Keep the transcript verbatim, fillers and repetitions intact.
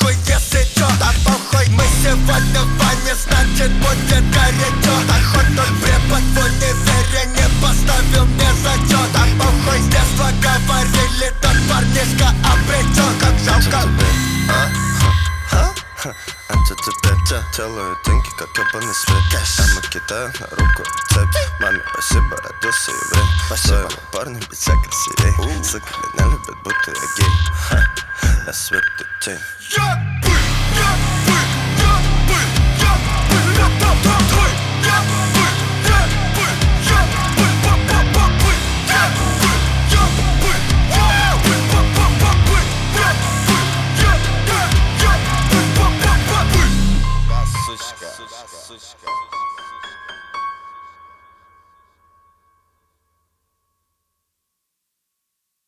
похуй, если чё, да похуй. Мы сегодня в бане, значит будет горячо. Да хоть тот препод в универе не поставил мне зачет. Да похуй, с детства говорили, тот парнишка обречен. Как жалко. Это тебе делаю деньги, как ебаный свет. Мама кидаю на руку цепь. Маме спасибо, родился еврей. Спасибо, парни ведь все красивей. Сука меня любят, будто я гей. Я свет и тень.